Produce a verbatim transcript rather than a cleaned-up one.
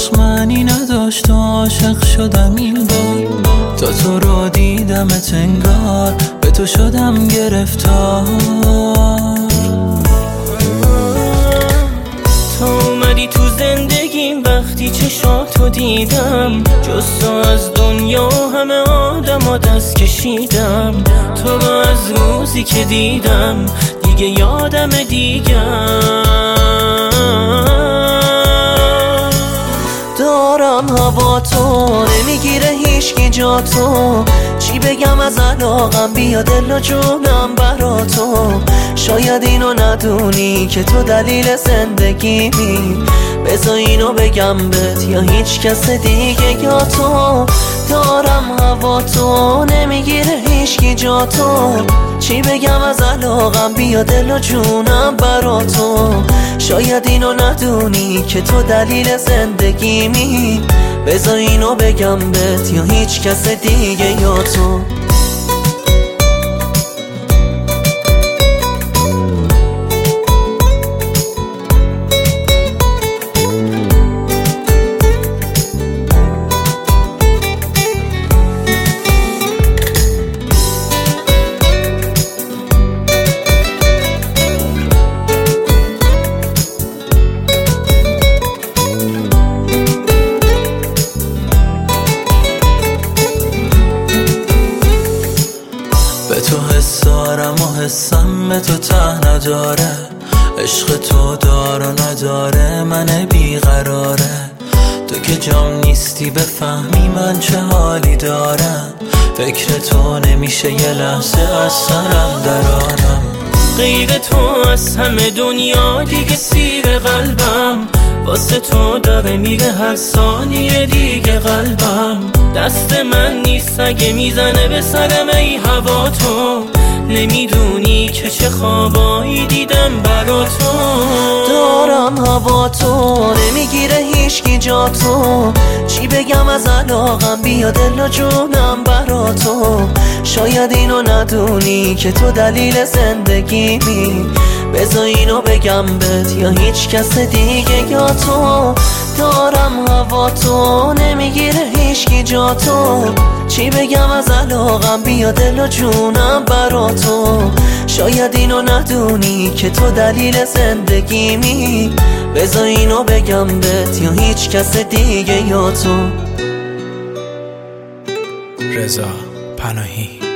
عشق معنی نداشت و عاشق شدم این بار. تا تو رو دیدمت انگار به تو شدم گرفتار. تو اومدی تو زندگیم وقتی چشاتو دیدم، جز تو از دنیا همه آدم دست کشیدم. تو رو از روزی که دیدم دیگه یادم دیگه دارم هوا تو نمیگیره هیچکی جا تو. چی بگم از علاقم بیا دل و جونم برا تو. شاید اینو ندونی که تو دلیل زندگیمی. بذار اینو بگم بهت یا هیچ کس دیگه یا تو. دارم هوا تو نمیگیره هیچکی جا تو. چی بگم از علاقم بیا دل و جونم برا تو. شاید اینو ندونی که تو دلیل زندگیمی. بذار اینو بگم بهت یا هیچ کس دیگه یا تو. به تو حس دارم و حسم به تو ته نداره. عشق تو دار و نداره من بیقراره. تو که جام نیستی بفهمی من چه حالی دارم. فکر تو نمیشه یه لحظه از سرم درارم. غیر تو از همه دنیا دیگه سیر قلبم. واسه تو داره میره هر ثانیه دیگه قلبم. دست من نیست اگه میزنه به سرم ای هوا تو. نمیدونی که چه خوابایی دیدم برا تو. دارم هوا تو نمیگیره هیچکی جا تو. چی بگم از علاقم بیا دل و جونم برا تو. شاید اینو ندونی که تو دلیل زندگیمی. بذار اینو بگم بهت یا هیچ کس دیگه یا تو. دارم هوا تو نمیگیره هیچکی جا تو. چی بگم از علاقم بیا دل و جونم برا تو. شاید اینو ندونی که تو دلیل زندگیمی. بذار اینو بگم بهت یا هیچ کس دیگه یا تو. رضا پناهی.